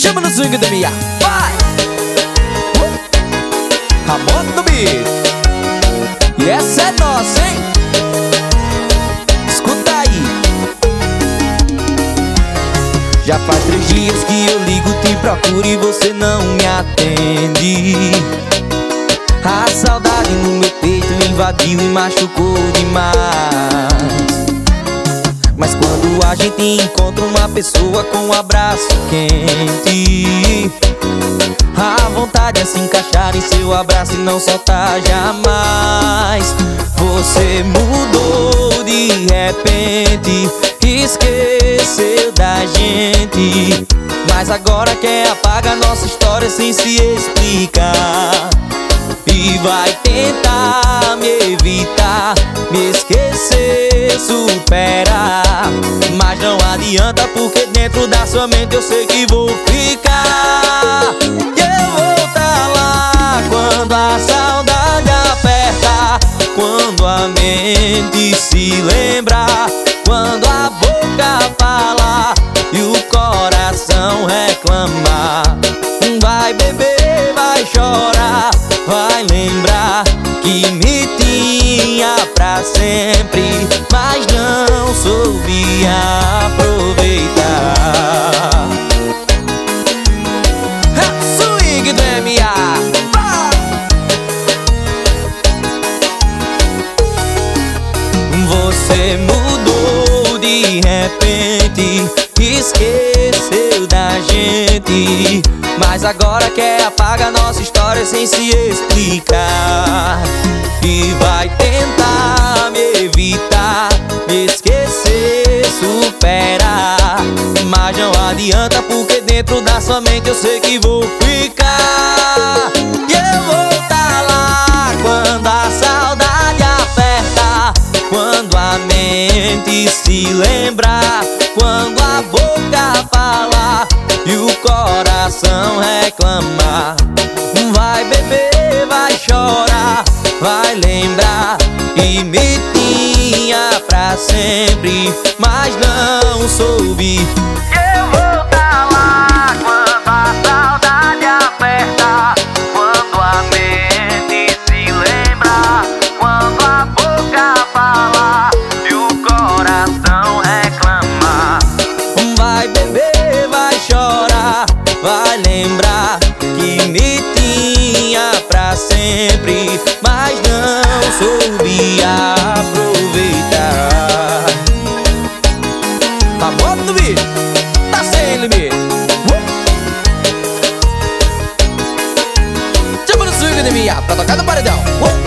Chama no swing da minha, vai! A moto do beat. E essa é nossa, hein? Escuta aí. Já faz 3 dias que eu ligo, te procuro e você não me atende. A saudade no meu peito invadiu e machucou demais. Mas quando a gente encontra uma pessoa com um abraço quente, a vontade é se encaixar em seu abraço e não soltar jamais. Você mudou de repente, esqueceu da gente, mas agora quer apagar nossa história sem se explicar. E vai tentar me evitar, me esquecer, superar, mas não adianta, porque dentro da sua mente eu sei que vou ficar. E eu vou tá lá quando a saudade aperta, quando a mente se lembrar, quando a boca fala e o coração reclamar. Vai beber, vai chorar, vai lembrar que me tinha pra sempre, mas não soube aproveitar. Swing do M.A. Você mudou de repente, esqueceu da gente, mas agora quer apagar nossa história sem se explicar. E vai tentar me evitar, me esquecer, superar, mas não adianta, porque dentro da sua mente eu sei que vou ficar. E eu vou tá lá quando a saudade aperta, quando a mente se lembrar, quando a boca falar e o coração reclamar. Vai beber, vai chorar, vai lembrar que me tinha pra sempre, mas não soube. Eu vou tá lá quando a saudade aperta, quando a mente se lembrar, quando a boca falar e o coração reclamar. Vai beber, vai chorar, vai lembrar que me tinha pra sempre, mas não soube aproveitar. A moto do bicho tá sem limite. Chama no swing de minha pra tocar no paredão.